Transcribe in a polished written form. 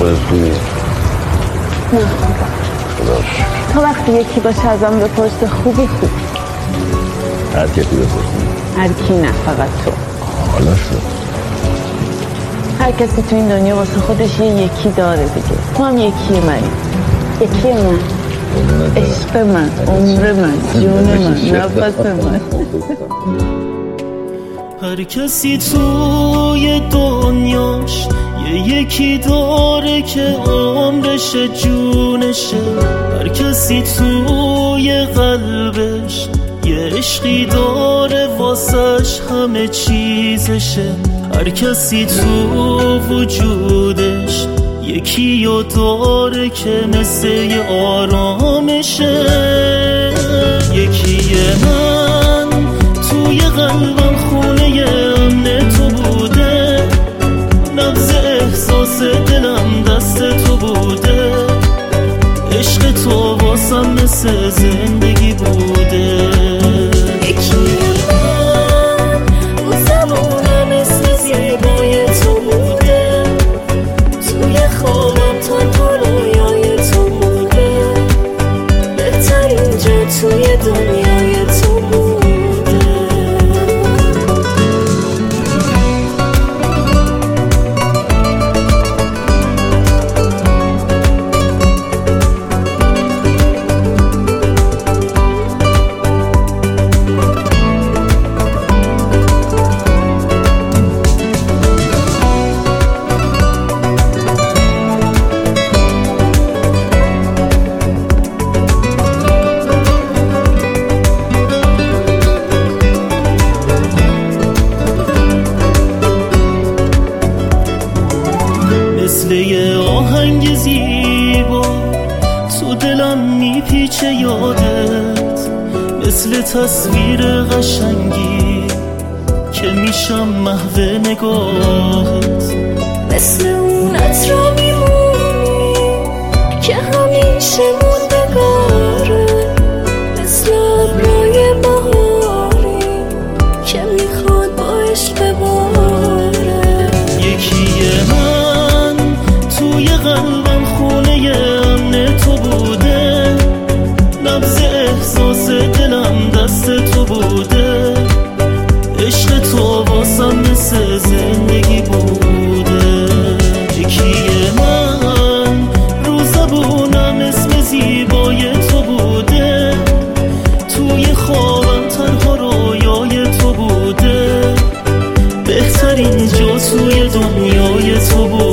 خودت خوبی؟ نه خداش تا وقتی یکی باشه ازم بپرسه خوبی خوب. هر کسی بپرسی؟ هر کی نه، فقط تو. حالا شد. هر کسی تو این دنیا واسه خودش یکی داره دیگه. تو هم یکی منی. یکی من، عشق من، عمر من، جون من، نفس من. هر کسی توی دنیاش یکی داره که عمرشه، جونشه. هر کسی توی قلبش یه عشقی داره واسش همه چیزشه. هر کسی تو وجودش یکی رو داره که مثل یه آرامشه. یکی من توی قلبم خونه امن تو بوده، نبض احساس دلم دست تو بوده، عشق تو واسم مثل زندگی بوده. یکی من اون زمانم اسم زیبای تو بوده، توی خوابم تنها رویای تو بوده، بهترین جا توی دنیای تو بوده. مثل یه آهنگ زیبا تو دلم میپیچه یادت، مثل تصویر قشنگی که میشم محو نگاهت، مثل اون عطرا میمونی که همیشه موندگاره، مثل ابرای بهاری که میخواد با عشق بباره. یکی من توی قلبم خونه امن تو بوده، نبض احساس دلم دست تو بوده، عشق تو واسم مثل زندگی بوده. یکی من رو زبونم اسم زیبای تو بوده، توی خوابم تنها رویای تو بوده، بهترین جا توی دنیای تو بوده.